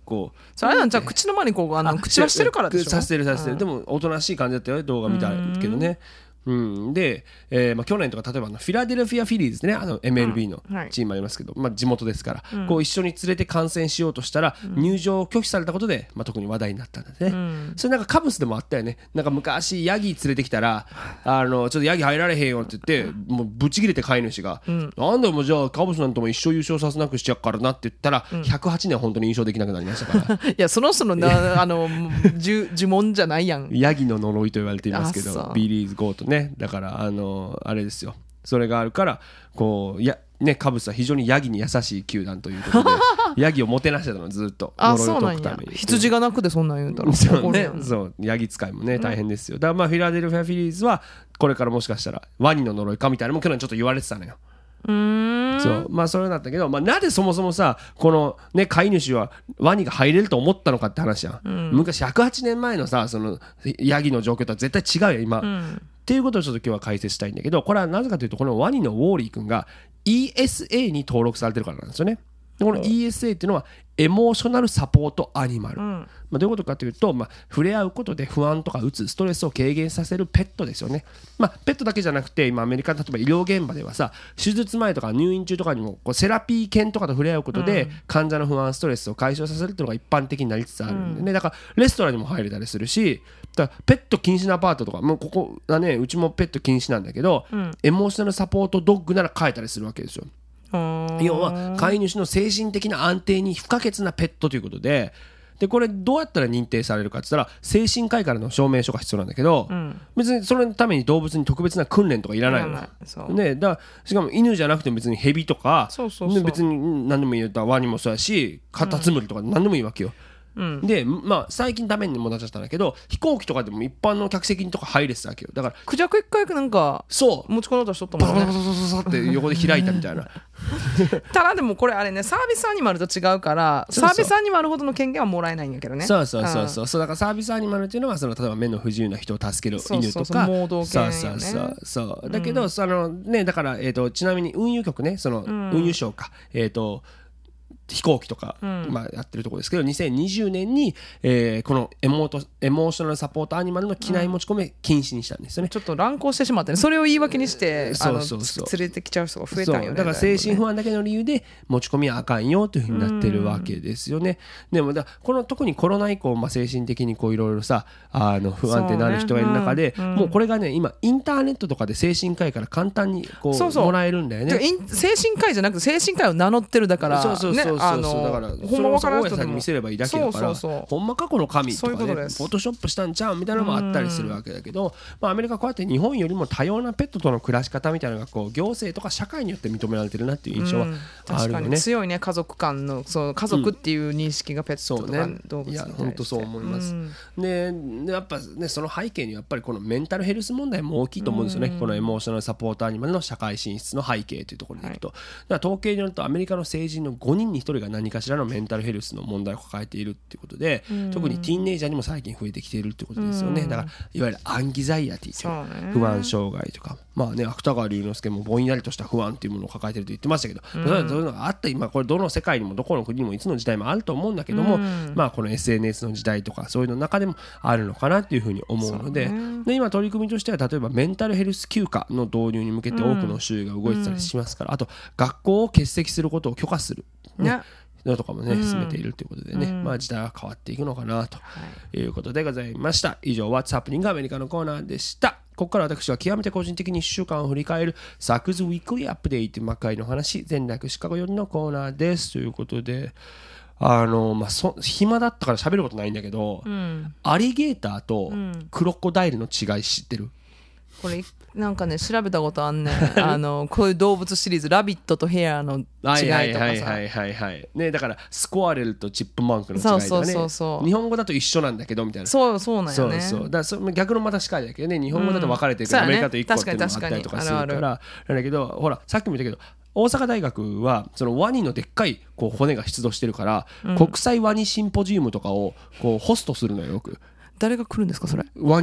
こうそれあれなんじゃ口の前にこうあの口はしてるからでしょ。 させてるさせてる、うん、でもおとなしい感じだったよ動画見たけどね。うん、で、えーまあ、去年とか例えばのフィラデルフィア・フィリーズねあの エムエルビー のチームありますけど、うんはいまあ、地元ですから、うん、こう一緒に連れて観戦しようとしたら、うん、入場を拒否されたことで、まあ、特に話題になったんだね、うん、それなんかカブスでもあったよね。なんか昔ヤギ連れてきたらあのちょっとヤギ入られへんよって言ってもうブチ切れて飼い主が、うん、なんだよもうじゃあカブスなんても一生優勝させなくしちゃうからなって言ったら、うん、ひゃくはちねん本当に優勝できなくなりましたからいやその人のなあの呪文じゃないやん。 ヤギの呪いと言われていますけどビリーズゴートね。だからあのあのあれですよそれがあるからこうやねカブスは非常にヤギに優しい球団ということでヤギをもてなしてたのずっと呪いを解くために。 羊が鳴くでそんなん言うたらそうねそうヤギ使いもね大変ですよ。だからまあフィラデルフィア・フィリーズはこれからもしかしたらワニの呪いかみたいなのも去年ちょっと言われてたのよ。うーんそうまあそれだったけど、まあ、なぜそもそもさこのね飼い主はワニが入れると思ったのかって話やん、うん、昔ひゃくはちねんまえのさそのヤギの状況とは絶対違うよ今、うんっていうことをちょっと今日は解説したいんだけどこれはなぜかというとこのワニのウォーリー君が イーエスエー に登録されてるからなんですよね。でこの イーエスエー っていうのはエモーショナルサポートアニマル、うんまあ、どういうことかというと、まあ、触れ合うことで不安とかうつストレスを軽減させるペットですよね、まあ、ペットだけじゃなくて今アメリカ例えば医療現場ではさ手術前とか入院中とかにもこうセラピー犬とかと触れ合うことで患者の不安ストレスを解消させるっていうのが一般的になりつつあるんでね、うん、だからレストランにも入れたりするしだからペット禁止のアパートとかもうここはねうちもペット禁止なんだけど、うん、エモーショナルサポートドッグなら飼えたりするわけですよ。要は飼い主の精神的な安定に不可欠なペットということで、でこれどうやったら認定されるかって言ったら精神科医からの証明書が必要なんだけど、うん、別にそれのために動物に特別な訓練とかいらないの、ね、だからしかも犬じゃなくても別にヘビとかそうそうそう、ね、別に何でもいいよワニもそうやしカタツムリとか何でもいいわけよ、うん、でまあ最近ダメにもなっちゃったんだけど飛行機とかでも一般の客席にとか入れてたわけよ。だからクジャク一回なんかそう持ち込もうとしとったもんねバサバサバサバサって横で開いたみたいなただでもこれあれねサービスアニマルと違うからサービスアニマルほどの権限はもらえないんやけどね。 そうそうそうそう、うん、そうだからサービスアニマルっていうのはその例えば目の不自由な人を助ける犬とかそうそうそう盲導犬よね。そうそうそうだけど、うん、そのねだから、えー、とちなみに運輸局ねその、うん、運輸省かえっ、ー、と飛行機とか、うんまあ、やってるところですけどにせんにじゅうねんに、えー、このエモートエモーショナルサポートアニマルの機内持ち込み禁止にしたんですよね、うん、 ちょっと乱行してしまってねそれを言い訳にしてそうそうそう連れてきちゃう人が増えたんよね。 だから精神不安だけの理由で持ち込みはあかんよというふうになってるわけですよね、うん、でもだこの特にコロナ以降、まあ、精神的にこういろいろさあの不安定になる人がいる中で、ねうんうん、もうこれがね今インターネットとかで精神科医から簡単にこうそうそうもらえるんだよね。 精神科医じゃなくて精神科医を名乗ってるだからそうそうそうそうそう、ね、だからほんま分からん人でも見せればいいだけだからほんま過去の神とかねフォトショップしたんちゃうみたいなのもあったりするわけだけど、まあ、アメリカこうやって日本よりも多様なペットとの暮らし方みたいなのがこう行政とか社会によって認められてるなっていう印象はあるよね、うん、確かに強いね家族間のそう家族っていう認識がペットとか動物に対して、うん、いや本当そう思います、うん、でやっぱねその背景にやっぱりこのメンタルヘルス問題も大きいと思うんですよね、うん、このエモーショナルサポートアニマルの社会進出の背景というところでいくと、はい、だから統計によるとアメリカの成人のごにんにひとりが何かしらのメンタルヘルスの問題を抱えているっていうことで、うん、特にティーンネイジャーにも最近増えてきているってことですよね、うん、だからいわゆるアンギザイアティという不安障害とかまあね芥川龍之介もぼんやりとした不安っていうものを抱えていると言ってましたけど、うん、そういうのがあって今これどの世界にもどこの国にもいつの時代もあると思うんだけども、うん、まあこの エスエヌエス の時代とかそういうの中でもあるのかなっていうふうに思うので、ね、で今取り組みとしては例えばメンタルヘルス休暇の導入に向けて多くの州が動いてたりしますから、うん、あと学校を欠席することを許可する、ねねのとかもね進めているということでね、うん、まあ時代は変わっていくのかなということでございました。以上 What's Happening アメリカのコーナーでした。ここから私は極めて個人的にいっしゅうかんを振り返るサクズウィークリーアップデート魔界の話全略シカゴよりのコーナーですということであのまあそ暇だったから喋ることないんだけど、うん、アリゲーターとクロコダイルの違い知ってる？ これなんかね調べたことあんねんあのこういう動物シリーズラビットとヘアの違いとかさはいはいはいはいはいねだからスコアレルとチップマンクの違いとかねそうそうそうそう日本語だと一緒なんだけどみたいなそうそうなんよねそうそうだからそ逆のまた近いだけどね日本語だと分かれてるけど、うん、アメリカといっこっていうのがあったりとかするからなんだけどほらさっきも言ったけど大阪大学はそのワニのでっかいこう骨が出土してるから、うん、国際ワニシンポジウムとかをこうホストするのよよく。 誰が来るんですかそれ？ ワニが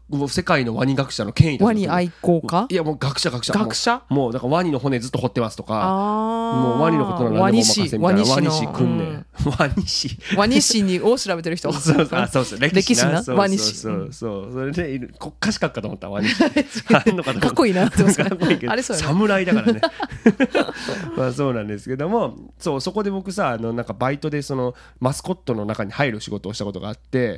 もう世界のワニ学者の権威だワニ愛好家、 いやもう学者学者学者もう、もうだからワニの骨ずっと掘ってますとか、 あもうワニのことなら何でもお任せみたいな。ワニ師くんねん、ワニ師ワニ師にを調べてる人そうそうそうそう歴史な歴史なワニ師そうそうそうそれでいる国家資格かと思ったワニ師あんのかと思ったかっこいいなって思ってかっこいいけどあれそうやな侍だからねまあそうなんですけども、そうそこで僕さあのなんかバイトでそのマスコットの中に入る仕事をしたことがあって、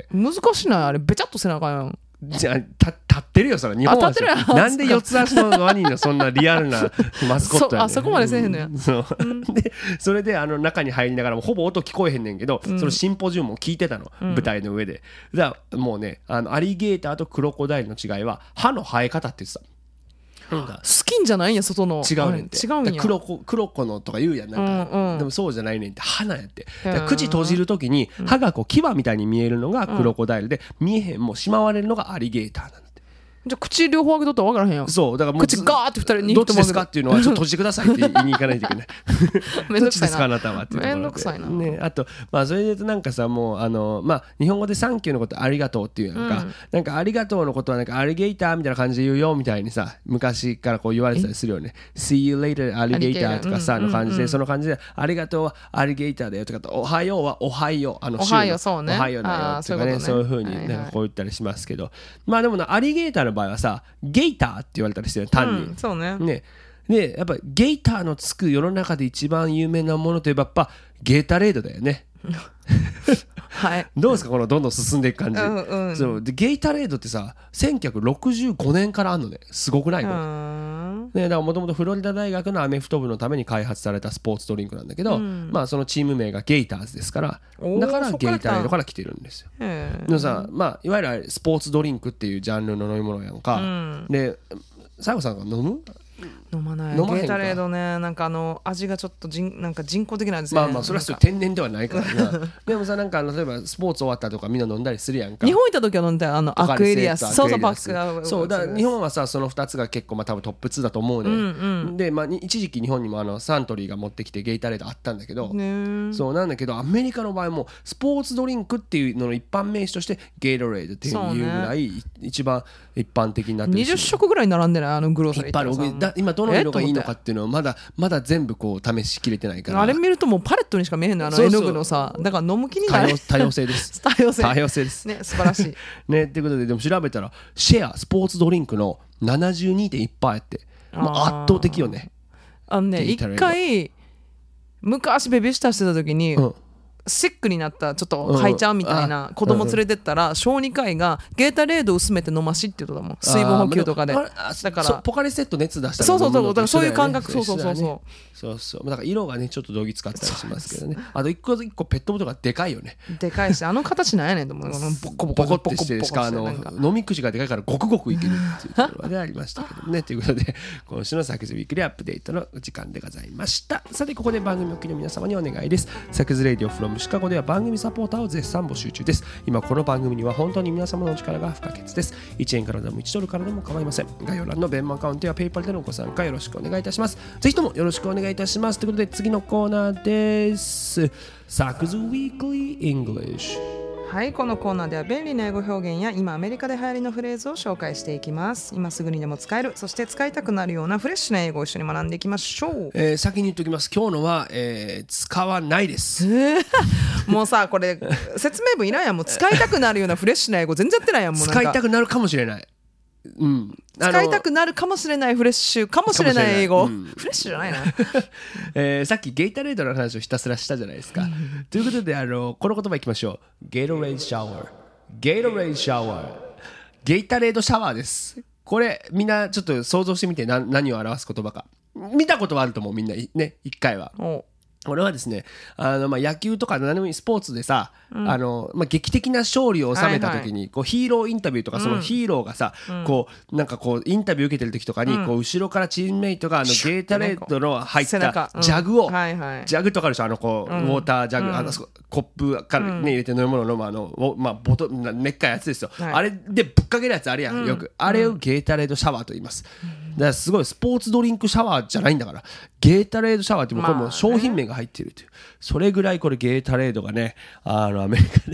難しないあれべちゃっとせなあかんやん。 じゃあた立ってるよそれ日本は。 あ立ってるやんなんで四つ足のワニのそんなリアルなマスコットやねん。 そあそこまでせえへんのや、 うんそう、うん、でそれであの中に入りながらもほぼ音聞こえへんねんけど、うん、そのシンポジウムを聞いてたの、うん、舞台の上で。だからもうねあのアリゲーターとクロコダイルの違いは歯の生え方って言ってた。 スキンじゃないんや外の。 違うねんって違うんや。 黒子黒子のとか言うやんなんか、うんうん、でもそうじゃないねんって歯なんやって。だから口閉じるときに歯がこう牙みたいに見えるのがクロコダイルで、うん、見えへんもうしまわれるのがアリゲーターなんだって。 じゃあ口両方開けとったら分からへんやん。 そうだからもう口ガーって二人にどっちですかっていうのはちょっと閉じてくださいって言いに行かないといけないめんどくさいなどっちですかあなたはっていうところでめんどくさいな、 ね、あとまあそれで言うとなんかさもうあのまあ日本語でサンキューのことありがとうっていうやんか、うん、なんかありがとうのことはなんかアリゲーターみたいな感じで言うよみたいにさ昔からこう言われてたりするよね。 See you later アリゲーターとかさの感じで、その感じでありがとうはアリゲーターだよとか、おはようはおはよう、あのおはようそうねおはようだよとかね、そういう風になんかこう言ったりしますけど、まあでもなアリゲーターの場合はさゲイターって言われたりしてる単に、 うん、そうね。 ねでやっぱゲイターのつく世の中で一番有名なものといえばやっぱゲータレードだよねはい、 どうですかこのどんどん進んでいく感じ、 うんうん、 そうでゲイタレードってさせんきゅうひゃくろくじゅうごねんからあんのね。すごくないの、ね、だからもともとフロリダ大学のアメフト部のために開発されたスポーツドリンクなんだけど、うん、まあそのチーム名がゲイターズですからだからゲイタレードから来てるんですよ。でもさ、まあ、いわゆるスポーツドリンクっていうジャンルの飲み物やんか、うん、で西郷さんが飲む飲まない。ゲータレードねなんかあの味がちょっと人なんか人工的なんですね。 まあまあそれは天然ではないからなでもさなんか例えばスポーツ終わったとかみんな飲んだりするやんか。 日本行った時は飲んだよあのアクエリアスそうそうパックそうだから日本はさそのふたつが結構まあ多分トップツーだと思うね、うんうん、でまあ一時期日本にもあのサントリーが持ってきてゲータレードあったんだけど、ね、そうなんだけどアメリカの場合もスポーツドリンクっていうのの一般名詞としてゲートレードっていうぐらい一番一般的になってるし、 にじゅっしょくぐらい並んでないあのグローサリーだ今どの色がいいのかっていうのはまだまだ全部こう試しきれてないから。 あれ見るともうパレットにしか見えへんのあの絵の具のさだから飲む気になる。 多様性です多様性多様性ですね素晴らしいねっていうことででも調べたらシェアスポーツドリンクの ななじゅうにてんいちパーセント やってもう圧倒的よね。 あのね一回昔ベビーシッターしてた時に、うんシックになったちょっと吐いちゃうみたいな子供連れてったら小児科医がゲータレード薄めて飲ましって言うとだもん水分補給とかで。だからポカリセット熱出したらそうそうそうだからそういう感覚そうそうそうそうそうそうだから色がねちょっとどぎつかったりしますけどね。あと一個一個ペットボトルがでかいよね。 でかいしあの形なんやねんと思う。 ボコボコボコってしてしかあの飲み口がでかいからごくごくいけるっていうところでありましたけどねということで今週のサクズウィークリーアップデートの時間でございました。さてここで番組を聞いて皆様にお願いです。サクズレディオフロムシカゴでは番組サポーターを絶賛募集中です。今この番組には本当に皆様のお力が不可欠です。いちえんからでもいちドルからでも構いません。概要欄のベンマアカウントやペイパルでのご参加よろしくお願いいたします。ぜひともよろしくお願いいたしますということで次のコーナーです。サクズウィークリーイングリッシュ。 はいこのコーナーでは便利な英語表現や今アメリカで流行りのフレーズを紹介していきます。今すぐにでも使えるそして使いたくなるようなフレッシュな英語を一緒に学んでいきましょう。 えー、先に言っておきます今日のは、えー、使わないです、 えー、もうさこれ説明文いらんやん。もう使いたくなるようなフレッシュな英語全然やってないやん。もうなんか使いたくなるかもしれない、うん、 使いたくなるかもしれないフレッシュかもしれない英語、うん、フレッシュじゃないな、 えー、さっきゲータレードの話をひたすらしたじゃないですかということであのこの言葉いきましょう。ゲートレードシャワーゲートレードシャワーゲータレードシャワーです。これみんなちょっと想像してみて何、何を表す言葉か。見たことはあると思うみんなね一回は。これはですねあの、まあ、野球とか何でもいいスポーツでさ、うん、あのまあ、劇的な勝利を収めた時に、はいはい、こうヒーローインタビューとかそのヒーローがさ、うん、こうなんかこうインタビュー受けてる時とかに、うん、こう後ろからチームメイトがあのゲータレードの入ったジャグを、うんはいはい、ジャグとかあるでしょあのこう、うん、ウォータージャグ、うん、あのコップから、ねうん、入れて飲み物を飲むあの、まあ、ボトめっかいやつですよ、はい、あれでぶっかけるやつあるやん、うん、よくあれをゲータレードシャワーと言います、うん、だからすごいスポーツドリンクシャワーじゃないんだからゲータレードシャワーってもうこれもう商品名が入っているという、それぐらいこれゲータレードがねあのアメリカで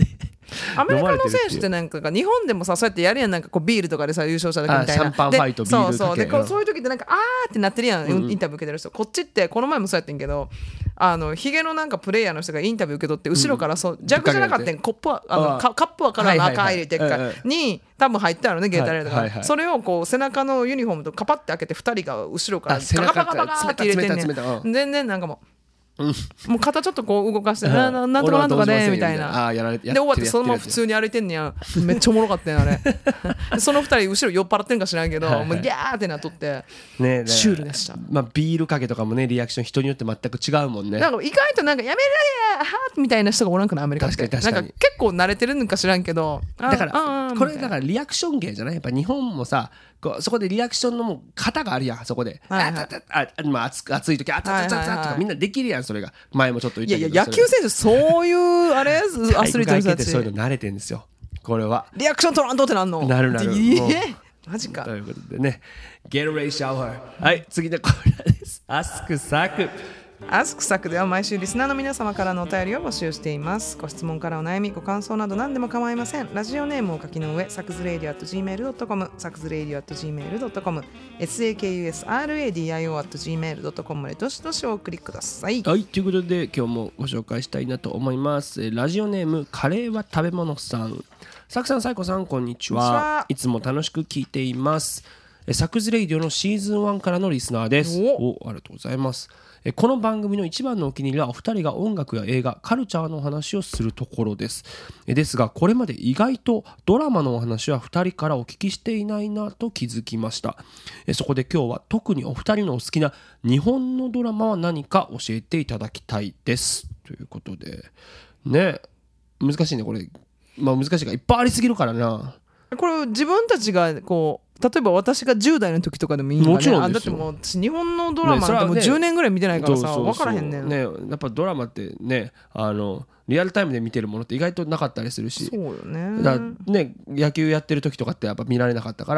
アメリカの選手ってなんか日本でもさそうやってやるやん、なんかこうビールとかでさ優勝した時みたいな、 シャンパンファイトビールかけそうそうでこうそういう時ってなんかあーってなってるやん、うん、インタビュー受けてる人。こっちってこの前もそうやってんけど、あのヒゲのなんかプレイヤーの人がインタビュー受け取って後ろからそう、うん、ジャックじゃなかったん、コップはあのカップはからの赤い入れてっかに多分入ってあるね、ゲータレーとか、はいはいはい、それをこう背中のユニフォームとカパって開けてふたりが後ろからガガガガガガって入れてんねん。全然なんかもうもう肩ちょっとこう動かしてななんとかなんとかでみたいな。あやられてで終わってそのまま普通に歩いてんねや。めっちゃおもろかったんあれそのふたり後ろ酔っ払ってんか知らんけど、はいはい、もうギャーってなっとって、ね、シュールでした。 まあビールかけとかもねリアクション人によって全く違うもんね。 なんか意外となんかやめろやはーみたいな人がおらんくないアメリカって。確かに確かになんか結構慣れてるのか知らんけど、 だからこれだからリアクション芸じゃない。やっぱ日本もさこうそこでリアクションのもう型があるやん。そこで、はいはい、あたたあまあ暑く暑い時あたたたたとかみんなできるやん。それが前もちょっと言ったけど、 いやいや野球選手そういうあれアスリートの人たちそういうの慣れてるんですよ。これはリアクション取らんとってなんのなるなるマジかということでね、ゲットレイシャワー。はい、次のコーナーです。アスクサク。 アスクサクでは毎週リスナーの皆様からのお便りを募集しています。ご質問からお悩みご感想など何でも構いません。ラジオネームをお書きの上、サクズレイディオ アットジーメールドットコム サクズレイディオ アットジーメールドットコム サクズレイディオ アットジーメールドットコム までどしどしお送りください。 はい、ということで今日もご紹介したいなと思います。ラジオネームカレーは食べ物さん。サクさん、サイコさん、こんにちは。いつも楽しく聞いています。サクズレイディオのシーズンワンからのリスナーです。おお、ありがとうございます。この番組の一番のお気に入りはお二人が音楽や映画、カルチャーの話をするところです。ですがこれまで意外とドラマのお話は二人からお聞きしていないなと気づきました。そこで今日は特にお二人のお好きな日本のドラマは何か教えていただきたいですということでね。難しいねこれ。まあ難しいがいっぱいありすぎるからな。 これ自分たちがこう例えば私がじゅう代の時とかでもいいのかね。 もちろんですよ。 あだってもう私日本のドラマなんてもうじゅうねんぐらい見てないからさ、分からへんねんね。やっぱドラマってねあのリアルタイムで見てるものって意外となかったりするし、 そうよね。 だね野球やってる時とかってやっぱ見られなかったから、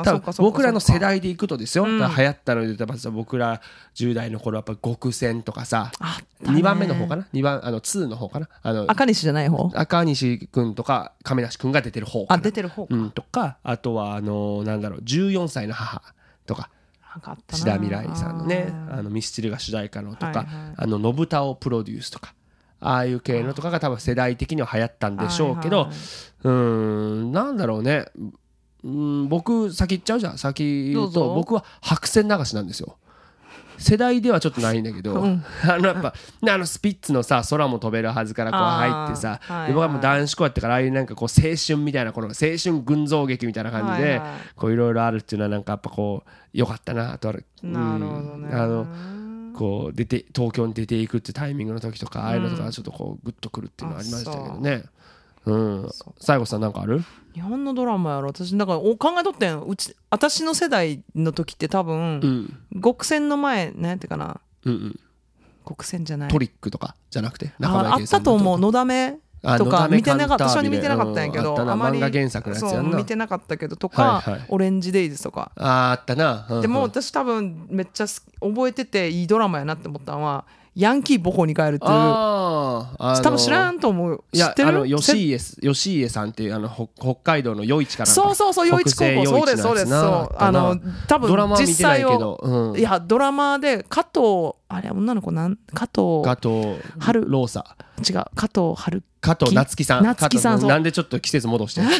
多分僕らの世代でいくとですよ、うん、だから流行ったので言ったら僕らじゅう代の頃やっぱ極戦とかさ、にばんめの方かな、にばんあのにの方かな、あの赤西じゃない方、 赤西くんとか亀梨くんが出てる方かな、 あ出てる方か、 うん、とかあとはあのなんだろうじゅうよんさいの母とか志田未来さんのねあのミスチルが主題歌のとか、はいはい、あの信太をプロデュースとかああいう系のとかが多分世代的には流行ったんでしょうけど、はいはい、うーんなんだろうね、うん僕先言っちゃうじゃん。先言うと僕は白線流しなんですよ。世代ではちょっとないんだけど、うん、あのやっぱあのスピッツのさ空も飛べるはずからこう入ってさ、はいはい、で僕はもう男子校やったからああいうなんかこう青春みたいなこの青春群像劇みたいな感じで、はいはい、こういろいろあるっていうのはなんかやっぱこう良かったなとある。 なるほどね。 あのこう出て東京に出ていくってタイミングの時とかああいうのとかちょっとこうグッとくるっていうのはありましたけどね。うん、西郷さんなんかある？ 日本のドラマやろ。私だから考えとってんうち私の世代の時って多分、うん、極戦の前何やってかな、うんうん、極戦じゃないトリックとかじゃなくて中村健さんのとかあったと思う。のだめとか見てなかった。私は見てなかったんやけど、 うん、あ, あまり漫画原作のやつやんな。 そう見てなかったけどとか、はいはい、オレンジデイズとかあ, あったな、うんうん、 でも私多分めっちゃ覚えてていいドラマやなって思ったのはヤンキー母校に帰るっていう。あ、あのー、多分知らんと思う。知ってる？いやあの吉家吉家さんっていうあの北海道の余市からのそうそうそう余市高校そうですそうですそうあの多分ドラマは見てないけど、 うん、いやドラマで加藤あれ女の子なん加藤加藤春ローサ違う加藤春加藤夏樹さん夏樹さんなんでちょっと季節戻して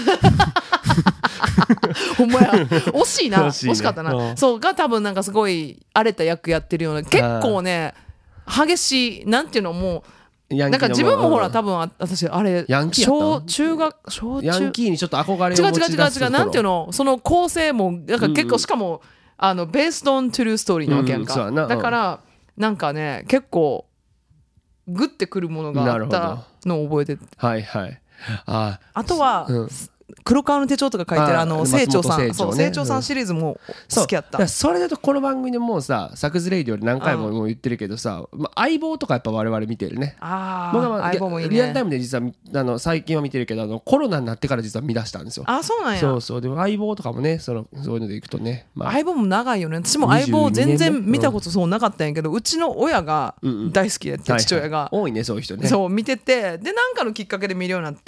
ほんまや惜しいな惜しい、ね、惜しかったな、うん、そうが多分なんかすごい荒れた役やってるような結構ね激しいなんていうのもうなんか自分もほら多分私あれヤンキーやった小中学小中ヤンキーにちょっと憧れを持ち出す違う違う違う違うなんていうのその構成もなんか結構、うん、しかもあのベースドオントゥルーストーリーなわけやんか、うん、だからなんかね結構グッてくるものがあったのを覚えててはいはいああとは、うん黒川の手帳とか書いてるあの清張さん、ね、そう清張さんシリーズも好きやった、 うん、そ, それだとこの番組でもうさサクズレイディオで何回ももう言ってるけどさ、まあ、相棒とかやっぱ我々見てるね。 ああ、まあ、相棒もいいね。 リアルタイムで実はあの最近は見てるけどあのコロナになってから実は見出したんですよ。 あそうなんや。 そうそうでも相棒とかもねそのそういうのでいくとね、 まあ、相棒も長いよね。私も相棒全然見たことそうなかったんやけど、うん、うちの親が大好きで、うんうん、父親が、 はいはい、多いねそういう人ね。 そう見ててでなんかのきっかけで見るようになって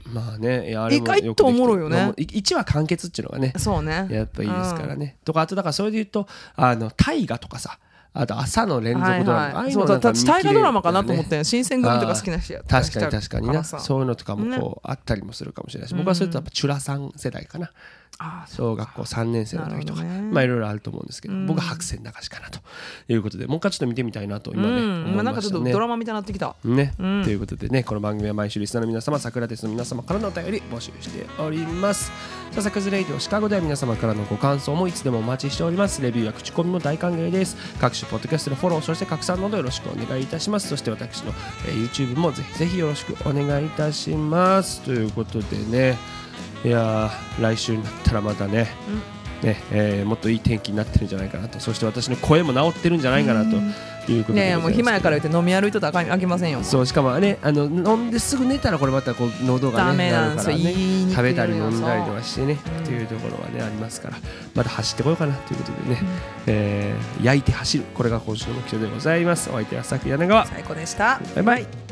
まあね、いやあれも意外とおもろいよね。 いちわ完結っていうのがね、 そうね、 やっぱいいですからね、うん、とかあとだからそれで言うとあの大河とかさ、あと朝の連続ドラマ、はいはい、 そうだ、大河ドラマかなと思って新選組とか好きな人やった確かに確かにな、そういうのとかもこう、ね、あったりもするかもしれないし、僕はそれとやっぱチュラさん世代かな、あ小学校さんねん生の時とか、ね、まあいろいろあると思うんですけど、うん、僕は白線流しかなということで、もう一回ちょっと見てみたいなと今ね、うん、思いましたね。 なんかちょっとドラマみたいになってきたね、 うん、 ということでね、この番組は毎週リスナーの皆様、桜鉄の皆様からのお便り募集しております。さあサクズレイディオシカゴでは皆様からのご感想もいつでもお待ちしております。レビューや口コミも大歓迎です。各種ポッドキャストのフォロー、そして拡散などよろしくお願いいたします。そして私の、えー、YouTube もぜひぜひよろしくお願いいたしますということでね、いや来週になったらまたね、うんねえー、もっといい天気になってるんじゃないかなと、そして私の声も治ってるんじゃないかなということで、 ね、もう暇やから言って飲み歩いとったらあきませんよ。 そう、しかもね、あの飲んですぐ寝たらこれまたこう喉がねなるからね、食べたり飲んだりとかしてね、うん、というところはねありますから、また走ってこようかなということでね、うん、えー、焼いて走る、これが今週の目標でございます。お相手はさく柳川、 最高でした。 バイバイ。